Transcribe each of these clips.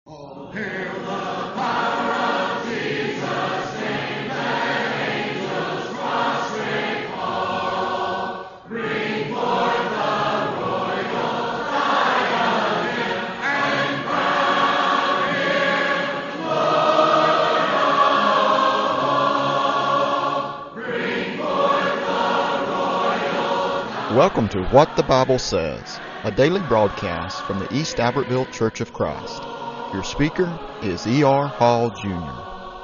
Oh, hail the power of Jesus' name, let angels prostrate fall. Bring forth the royal diadem and crown him Lord of all. Bring forth the royal diadem. Welcome to What the Bible Says, a daily broadcast from the East Albertville Church of Christ. Your speaker is E.R. Hall, Jr.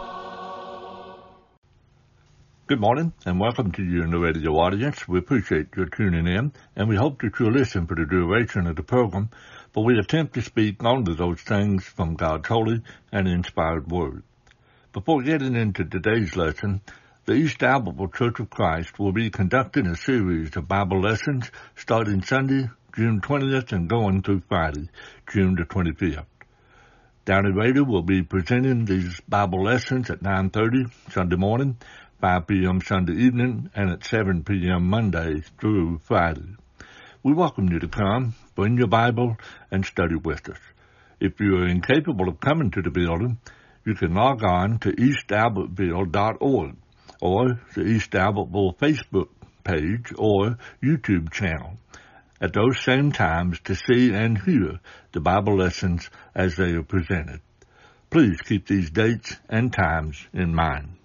Good morning, and welcome to you in the radio audience. We appreciate your tuning in, and we hope that you'll listen for the duration of the program, for we attempt to speak only those things from God's holy and inspired Word. Before getting into today's lesson, the East Albertville Church of Christ will be conducting a series of Bible lessons starting Sunday, June 20th, and going through Friday, June the 25th. Downey Radio will be presenting these Bible lessons at 9:30 Sunday morning, 5 p.m. Sunday evening, and at 7 p.m. Monday through Friday. We welcome you to come, bring your Bible, and study with us. If you are incapable of coming to the building, you can log on to eastalbertville.org or the East Albertville Facebook page or YouTube channel at those same times to see and hear the Bible lessons as they are presented. Please keep these dates and times in mind.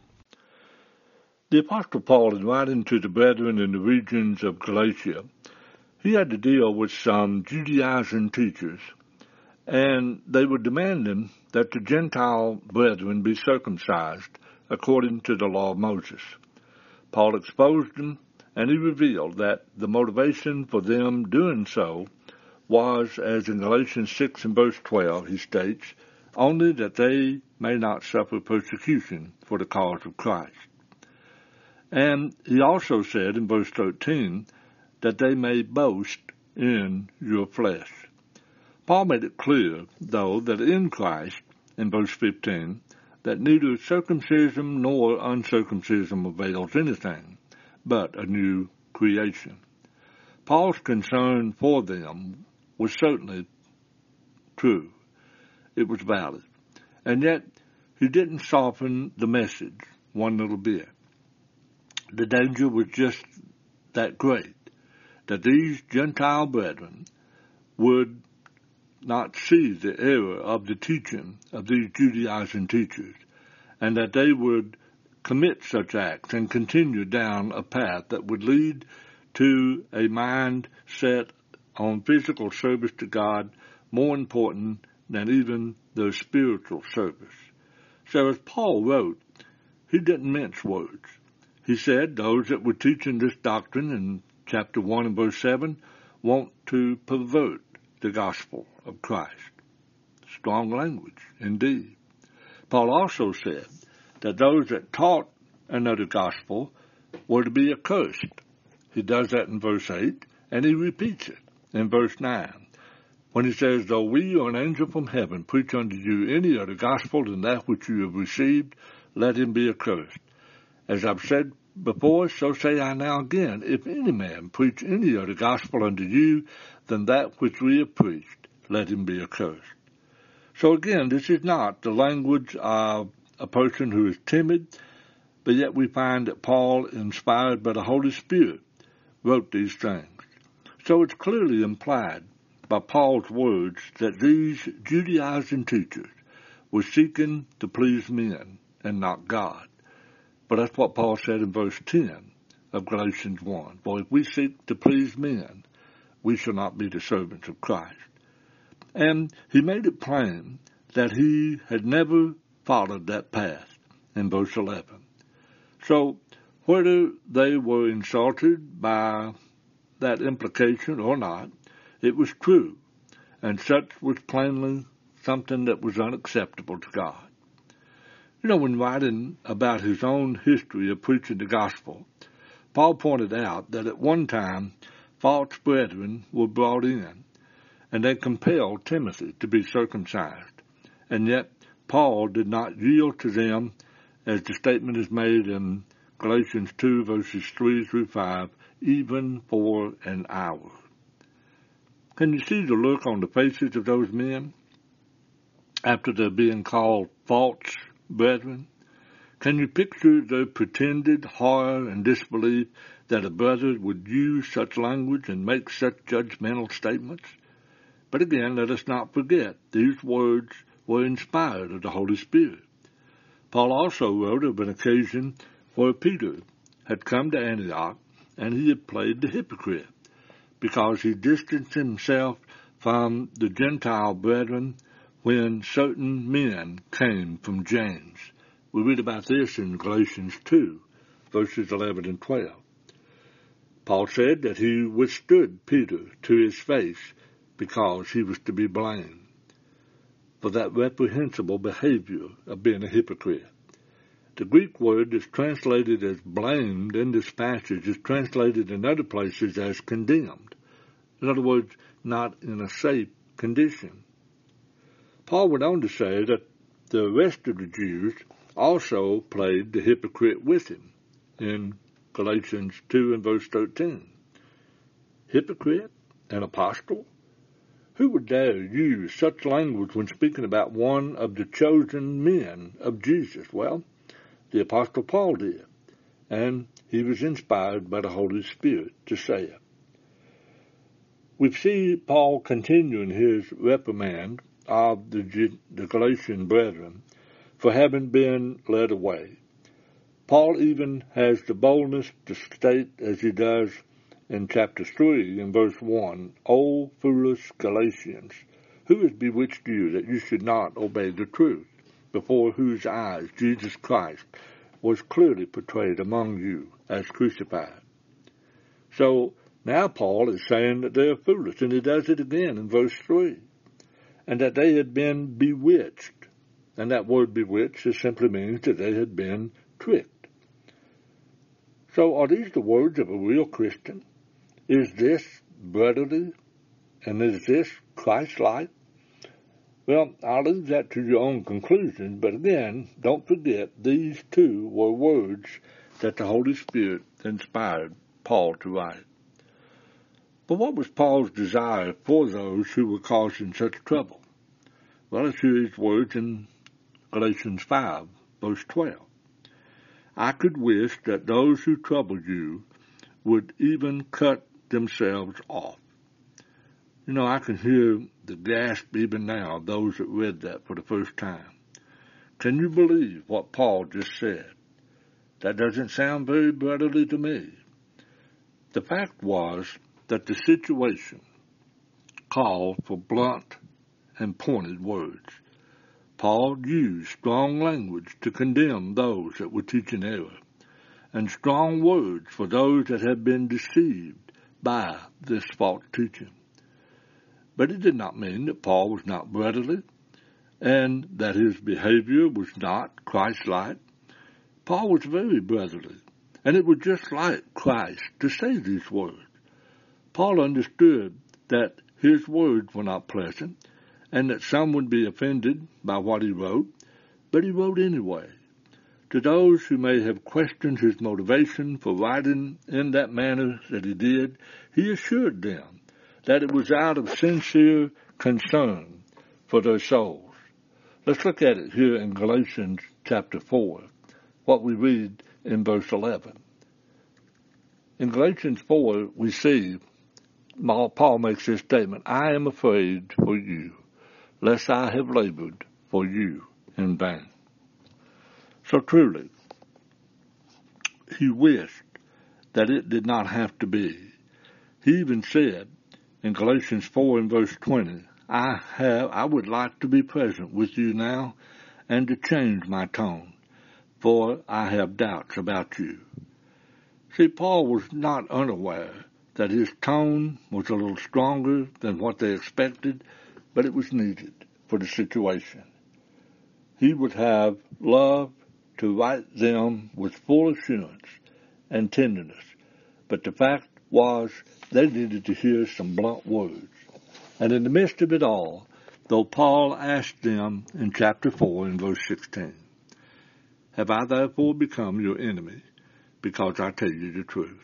The Apostle Paul, in writing to the brethren in the regions of Galatia, he had to deal with some Judaizing teachers, and they were demanding that the Gentile brethren be circumcised according to the law of Moses. Paul exposed them, and he revealed that the motivation for them doing so was, as in Galatians 6 and verse 12 he states, only that they may not suffer persecution for the cause of Christ. And he also said in verse 13 that they may boast in your flesh. Paul made it clear, though, that in Christ, in verse 15, that neither circumcision nor uncircumcision avails anything, but a new creation. Paul's concern for them was certainly true. It was valid. And yet, he didn't soften the message one little bit. The danger was just that great, that these Gentile brethren would not see the error of the teaching of these Judaizing teachers, and that they would commit such acts and continue down a path that would lead to a mind set on physical service to God more important than even their spiritual service. So as Paul wrote, he didn't mince words. He said those that were teaching this doctrine in chapter 1 and verse 7 want to pervert the gospel of Christ. Strong language, indeed. Paul also said that those that taught another gospel were to be accursed. He does that in verse 8, and he repeats it in verse 9, when he says, though we or an angel from heaven preach unto you any other gospel than that which you have received, let him be accursed. As I've said before, so say I now again, if any man preach any other gospel unto you than that which we have preached, let him be accursed. So again, this is not the language of a person who is timid, but yet we find that Paul, inspired by the Holy Spirit, wrote these things. So it's clearly implied by Paul's words that these Judaizing teachers were seeking to please men and not God. But that's what Paul said in verse 10 of Galatians 1. For if we seek to please men, we shall not be the servants of Christ. And he made it plain that he had never followed that path in verse 11. So whether they were insulted by that implication or not, it was true, and such was plainly something that was unacceptable to God. You know, when writing about his own history of preaching the gospel, Paul pointed out that at one time false brethren were brought in, and they compelled Timothy to be circumcised, and yet Paul did not yield to them, as the statement is made in Galatians 2, verses 3 through 5, even for an hour. Can you see the look on the faces of those men? after they're being called false brethren? Can you picture the pretended horror and disbelief that a brother would use such language and make such judgmental statements? But again, let us not forget, these words were inspired of the Holy Spirit. Paul also wrote of an occasion where Peter had come to Antioch and he had played the hypocrite because he distanced himself from the Gentile brethren when certain men came from James. We read about this in Galatians 2, verses 11 and 12. Paul said that he withstood Peter to his face because he was to be blamed for that reprehensible behavior of being a hypocrite. The Greek word that's translated as blamed in this passage is translated in other places as condemned. In other words, not in a safe condition. Paul went on to say that the rest of the Jews also played the hypocrite with him in Galatians 2 and verse 13. Hypocrite? An apostle? Who would dare use such language when speaking about one of the chosen men of Jesus? Well, the Apostle Paul did, and he was inspired by the Holy Spirit to say it. We see Paul continuing his reprimand of the Galatian brethren for having been led away. Paul even has the boldness to state, as he does in chapter 3 in verse 1, O foolish Galatians, who has bewitched you that you should not obey the truth, before whose eyes Jesus Christ was clearly portrayed among you as crucified? So now Paul is saying that they are foolish, and he does it again in verse 3, and that they had been bewitched. And that word bewitched just simply means that they had been tricked. So are these the words of a real Christian? Is this brotherly? And is this Christ-like? Well, I'll leave that to your own conclusion, but again, don't forget these two were words that the Holy Spirit inspired Paul to write. But what was Paul's desire for those who were causing such trouble? Well, let's hear his words in Galatians 5, verse 12. I could wish that those who troubled you would even cut themselves off. You know, I can hear the gasp even now of those that read that for the first time. Can you believe what Paul just said? That doesn't sound very brotherly to me. The fact was that the situation called for blunt and pointed words. Paul used strong language to condemn those that were teaching error, and strong words for those that had been deceived by this false teaching. But it did not mean that Paul was not brotherly and that his behavior was not Christ-like. Paul was very brotherly, and it was just like Christ to say these words. Paul understood that his words were not pleasant, and that some would be offended by what he wrote, but he wrote anyway. To those who may have questioned his motivation for writing in that manner that he did, he assured them that it was out of sincere concern for their souls. Let's look at it here in Galatians chapter 4, what we read in verse 11. In Galatians 4, we see Paul makes this statement, I am afraid for you, lest I have labored for you in vain. So truly, he wished that it did not have to be. He even said in Galatians 4 and verse 20, I would like to be present with you now and to change my tone, for I have doubts about you. See, Paul was not unaware that his tone was a little stronger than what they expected, but it was needed for the situation. He would have loved to write them with full assurance and tenderness, but the fact was they needed to hear some blunt words. And in the midst of it all, though Paul asked them in chapter 4 in verse 16, have I therefore become your enemy because I tell you the truth?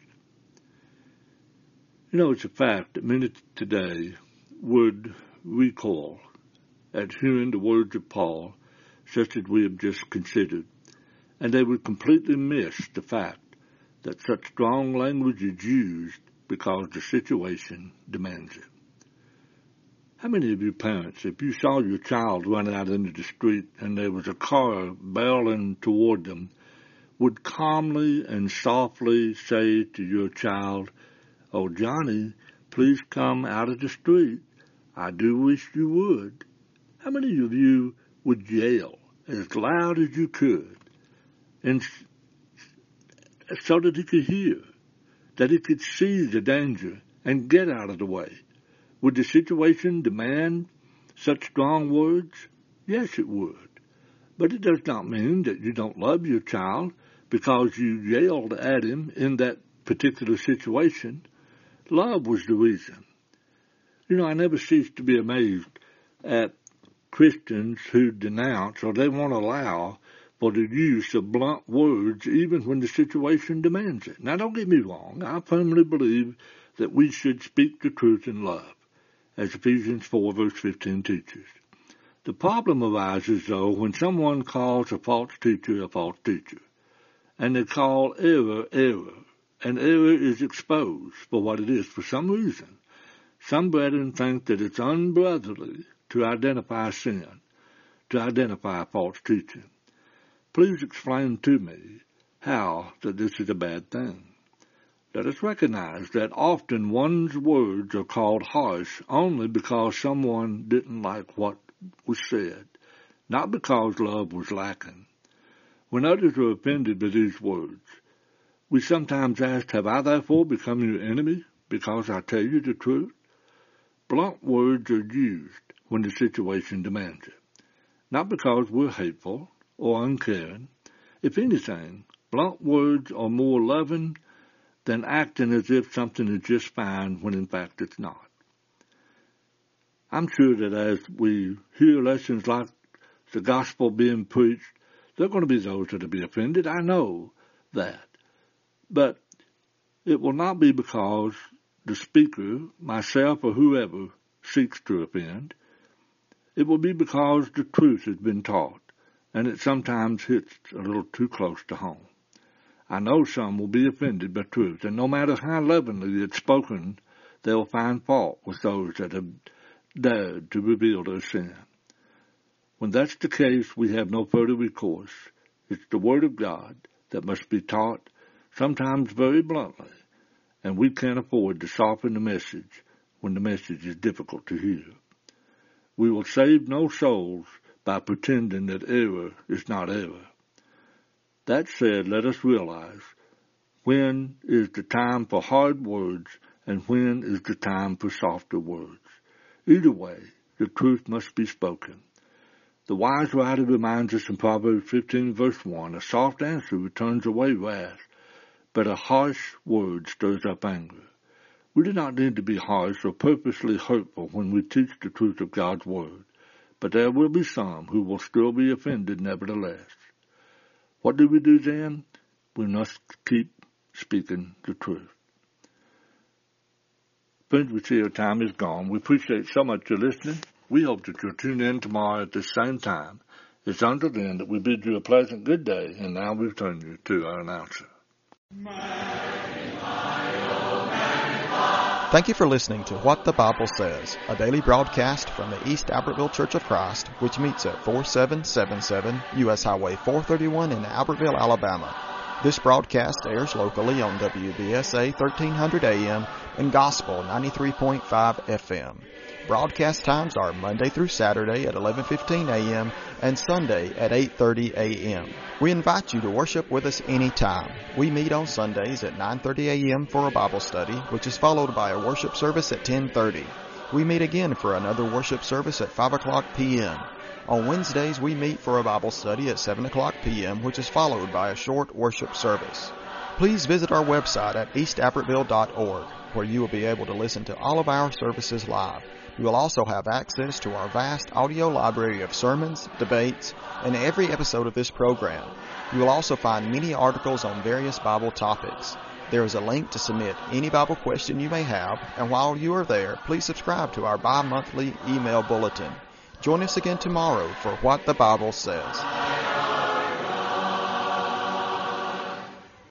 You know, it's a fact that many today would recoil at hearing the words of Paul, such as we have just considered, and they would completely miss the fact that such strong language is used because the situation demands it. How many of you parents, if you saw your child run out into the street and there was a car barreling toward them, would calmly and softly say to your child, "Oh, Johnny, please come out of the street. I do wish you would"? How many of you would yell as loud as you could, and so that he could hear, that he could see the danger and get out of the way? Would the situation demand such strong words? Yes, it would. But it does not mean that you don't love your child because you yelled at him in that particular situation. Love was the reason. You know, I never cease to be amazed at Christians who denounce or they won't allow for the use of blunt words even when the situation demands it. Now, don't get me wrong. I firmly believe that we should speak the truth in love, as Ephesians 4 verse 15 teaches. The problem arises, though, when someone calls a false teacher, and they call error, and error is exposed for what it is for some reason. Some brethren think that it's unbrotherly to identify sin, to identify false teaching. Please explain to me how that this is a bad thing. Let us recognize that often one's words are called harsh only because someone didn't like what was said, not because love was lacking. When others are offended by these words, we sometimes ask, "Have I therefore become your enemy because I tell you the truth?" Blunt words are used when the situation demands it, not because we're hateful or uncaring. If anything, blunt words are more loving than acting as if something is just fine when in fact it's not. I'm sure that as we hear lessons like the gospel being preached, there are going to be those that will be offended. I know that. But it will not be because the speaker, myself or whoever, seeks to offend. It will be because the truth has been taught, and it sometimes hits a little too close to home. I know some will be offended by truth, and no matter how lovingly it's spoken, they'll find fault with those that have dared to reveal their sin. When that's the case, we have no further recourse. It's the Word of God that must be taught, sometimes very bluntly, and we can't afford to soften the message when the message is difficult to hear. We will save no souls by pretending that error is not error. That said, let us realize when is the time for hard words and when is the time for softer words. Either way, the truth must be spoken. The wise writer reminds us in Proverbs 15 verse 1, "A soft answer returns away wrath, but a harsh word stirs up anger." We do not need to be harsh or purposely hurtful when we teach the truth of God's Word, but there will be some who will still be offended nevertheless. What do we do then? We must keep speaking the truth. Friends, we see our time is gone. We appreciate so much your listening. We hope that you'll tune in tomorrow at the same time. It's until then that we bid you a pleasant good day, and now we return you to our announcer. Thank you for listening to What the Bible Says, a daily broadcast from the East Albertville Church of Christ, which meets at 4777 U.S. Highway 431 in Albertville, Alabama. This broadcast airs locally on WBSA 1300 AM and Gospel 93.5 FM. Broadcast times are Monday through Saturday at 11:15 a.m. and Sunday at 8:30 a.m. We invite you to worship with us anytime. We meet on Sundays at 9:30 a.m. for a Bible study, which is followed by a worship service at 10:30. We meet again for another worship service at 5 o'clock p.m. On Wednesdays, we meet for a Bible study at 7 o'clock p.m., which is followed by a short worship service. Please visit our website at eastalbertville.org, where you will be able to listen to all of our services live. You will also have access to our vast audio library of sermons, debates, and every episode of this program. You will also find many articles on various Bible topics. There is a link to submit any Bible question you may have, and while you are there, please subscribe to our bi-monthly email bulletin. Join us again tomorrow for What the Bible Says.